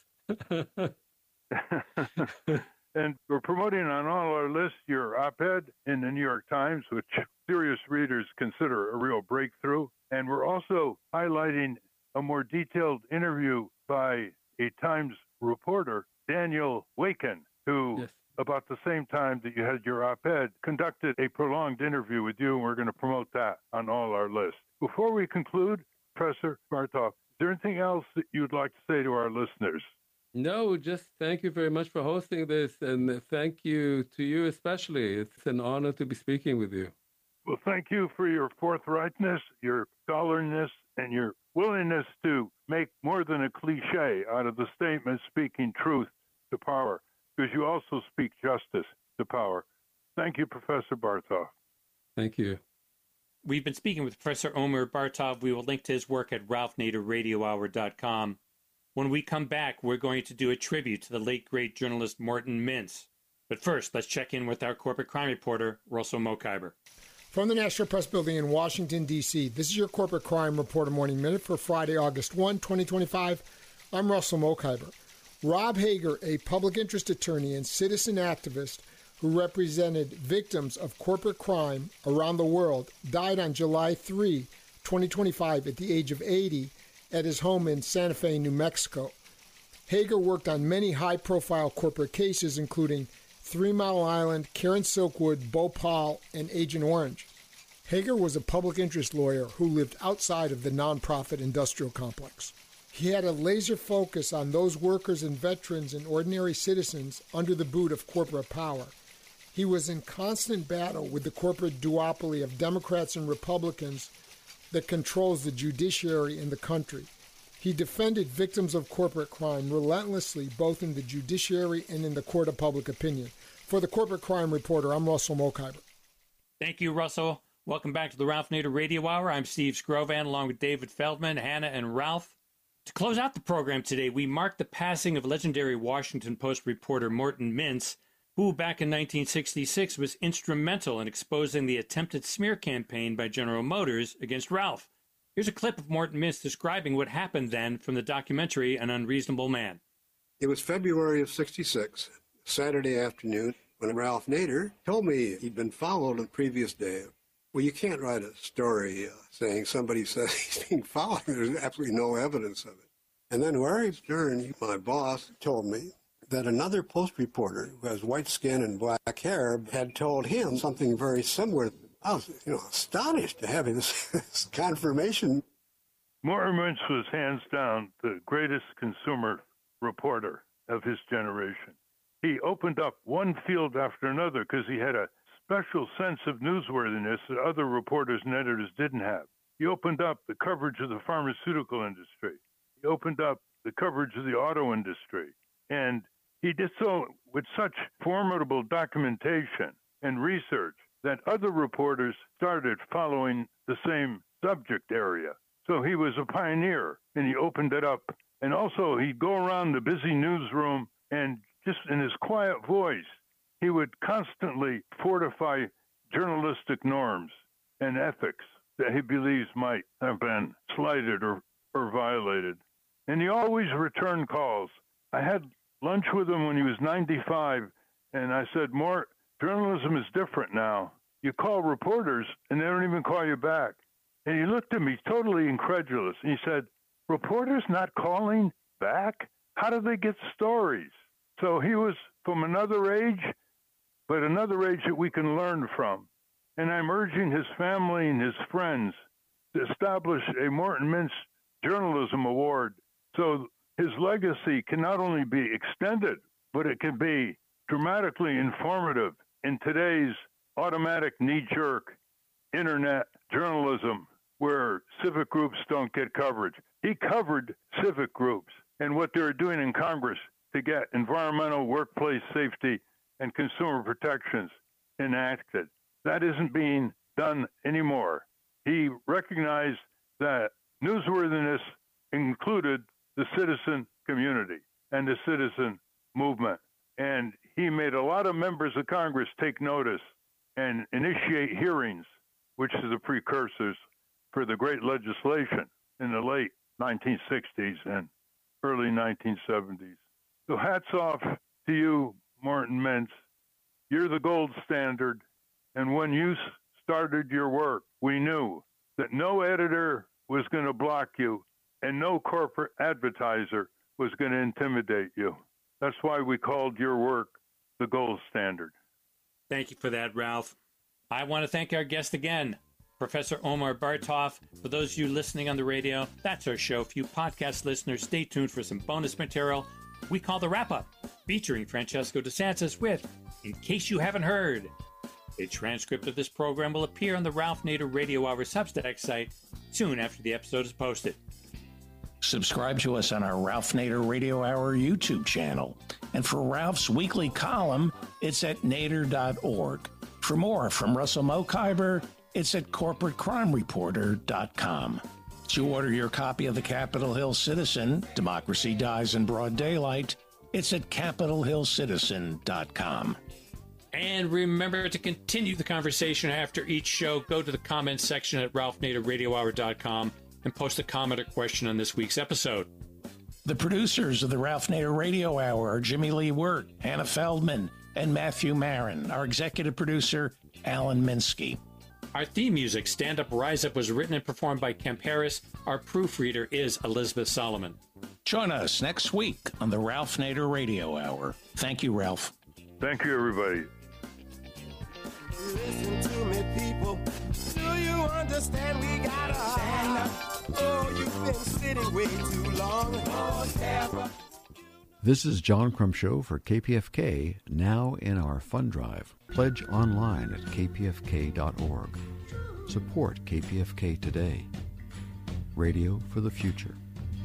And we're promoting on all our lists your op-ed in the New York Times, which serious readers consider a real breakthrough. And we're also highlighting a more detailed interview by a Times reporter, Daniel Waken, who, yes, about the same time that you had your op-ed, conducted a prolonged interview with you, and we're going to promote that on all our lists. Before we conclude, Professor Bartov, is there anything else that you'd like to say to our listeners? No, just thank you very much for hosting this, and thank you to you especially. It's an honor to be speaking with you. Well, thank you for your forthrightness, your scholarliness, and your willingness to make more than a cliche out of the statement speaking truth to power, because you also speak justice to power. Thank you, Professor Bartov. Thank you. We've been speaking with Professor Omer Bartov. We will link to his work at ralph nader radio hour dot com. When we come back, we're going to do a tribute to the late, great journalist Morton Mintz. But first, let's check in with our corporate crime reporter, Russell Mokhiber. From the National Press Building in Washington, D C, this is your Corporate Crime Reporter Morning Minute for Friday, August first, twenty twenty-five. I'm Russell Mokhiber. Rob Hager, a public interest attorney and citizen activist who represented victims of corporate crime around the world, died on July third, twenty twenty-five at the age of eighty at his home in Santa Fe, New Mexico. Hager worked on many high-profile corporate cases, including Three Mile Island, Karen Silkwood, Bhopal, and Agent Orange. Hager was a public interest lawyer who lived outside of the nonprofit industrial complex. He had a laser focus on those workers and veterans and ordinary citizens under the boot of corporate power. He was in constant battle with the corporate duopoly of Democrats and Republicans that controls the judiciary in the country. He defended victims of corporate crime relentlessly, both in the judiciary and in the court of public opinion. For the Corporate Crime Reporter, I'm Russell Mokhiber. Thank you, Russell. Welcome back to the Ralph Nader Radio Hour. I'm Steve Scrovan, along with David Feldman, Hannah, and Ralph. To close out the program today, we mark the passing of legendary Washington Post reporter Morton Mintz, who back in nineteen sixty-six was instrumental in exposing the attempted smear campaign by General Motors against Ralph. Here's a clip of Morton Mintz describing what happened then from the documentary An Unreasonable Man. It was February of sixty-six, Saturday afternoon, when Ralph Nader told me he'd been followed the previous day. Well, you can't write a story uh, saying somebody says he's being followed. There's absolutely no evidence of it. And then Larry Stern, my boss, told me that another Post reporter who has white skin and black hair had told him something very similar. I was, you know, astonished to have this, this confirmation. Morton Mintz was hands down the greatest consumer reporter of his generation. He opened up one field after another because he had a special sense of newsworthiness that other reporters and editors didn't have. He opened up the coverage of the pharmaceutical industry. He opened up the coverage of the auto industry. And he did so with such formidable documentation and research that other reporters started following the same subject area. So he was a pioneer, and he opened it up. And also, he'd go around the busy newsroom, and just in his quiet voice, he would constantly fortify journalistic norms and ethics that he believes might have been slighted or, or violated. And he always returned calls. I had lunch with him when he was ninety-five, and I said, Mort, journalism is different now. You call reporters, and they don't even call you back. And he looked at me totally incredulous, and he said, reporters not calling back? How do they get stories? So he was from another age, but another age that we can learn from. And I'm urging his family and his friends to establish a Morton Mintz Journalism Award so his legacy can not only be extended, but it can be dramatically informative in today's automatic knee-jerk internet journalism where civic groups don't get coverage. He covered civic groups and what they're doing in Congress to get environmental, workplace safety, and consumer protections enacted. That isn't being done anymore. He recognized that newsworthiness included the citizen community and the citizen movement. And he made a lot of members of Congress take notice and initiate hearings, which is the precursors for the great legislation in the late nineteen sixties and early nineteen seventies. So hats off to you, Morton Mintz. You're the gold standard. And when you started your work, we knew that no editor was going to block you and no corporate advertiser was going to intimidate you. That's why we called your work the gold standard. Thank you for that, Ralph. I want to thank our guest again, Professor Omar Bartov. For those of you listening on the radio, that's our show. For you podcast listeners, stay tuned for some bonus material we call The Wrap-Up, featuring Francesco DeSantis with In Case You Haven't Heard. A transcript of this program will appear on the Ralph Nader Radio Hour Substack site soon after the episode is posted. Subscribe to us on our Ralph Nader Radio Hour YouTube channel. And for Ralph's weekly column, it's at nader dot org. For more from Russell Mokhiber, it's at corporate crime reporter dot com. To order your copy of the Capitol Hill Citizen, Democracy Dies in Broad Daylight, it's at capitol hill citizen dot com. And remember to continue the conversation after each show. Go to the comments section at ralph nader radio hour dot com and post a comment or question on this week's episode. The producers of the Ralph Nader Radio Hour are Jimmy Lee Wirt, Hannah Feldman, and Matthew Marin. Our executive producer, Alan Minsky. Our theme music, Stand Up, Rise Up, was written and performed by Kemp Harris. Our proofreader is Elizabeth Solomon. Join us next week on the Ralph Nader Radio Hour. Thank you, Ralph. Thank you, everybody. Listen to me, people. Do you understand? We gotta stand up. Oh, you've been sitting way too long. Oh, stand up. This is John Crumshow for K P F K, now in our fund drive. Pledge online at k p f k dot org. Support K P F K today. Radio for the future.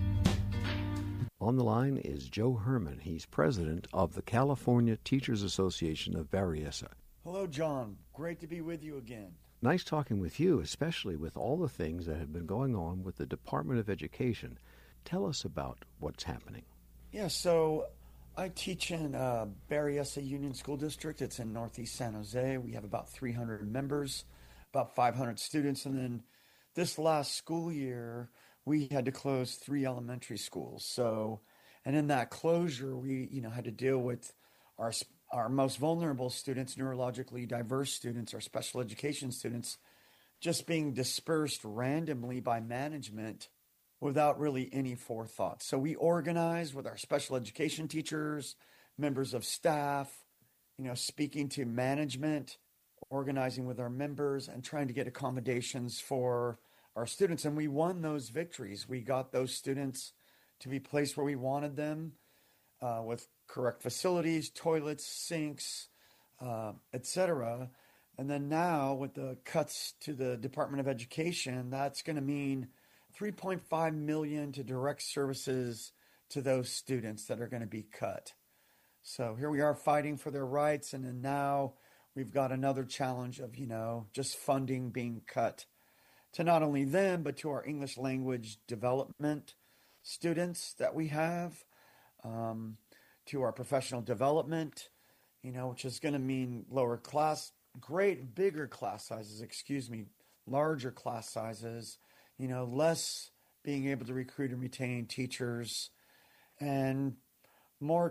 On the line is Joe Herman. He's president of the California Teachers Association of Berryessa. Hello, John. Great to be with you again. Nice talking with you, especially with all the things that have been going on with the Department of Education. Tell us about what's happening. Yeah, so I teach in uh, Berryessa Union School District. It's in Northeast San Jose. We have about three hundred members, about five hundred students. And then this last school year, we had to close three elementary schools. So, and in that closure, we, you know, had to deal with our our most vulnerable students, neurologically diverse students, our special education students, just being dispersed randomly by management without really any forethought. So we organized with our special education teachers, members of staff, you know, speaking to management, organizing with our members, and trying to get accommodations for our students. And we won those victories. We got those students to be placed where we wanted them, uh, with correct facilities, toilets, sinks, uh, et cetera. And then now with the cuts to the Department of Education, that's going to mean three point five million dollars to direct services to those students that are going to be cut. So here we are fighting for their rights, and then now we've got another challenge of, you know, just funding being cut to not only them, but to our English language development students that we have, um, to our professional development, you know, which is going to mean lower class, great, bigger class sizes, excuse me, larger class sizes, you know, less being able to recruit and retain teachers, and more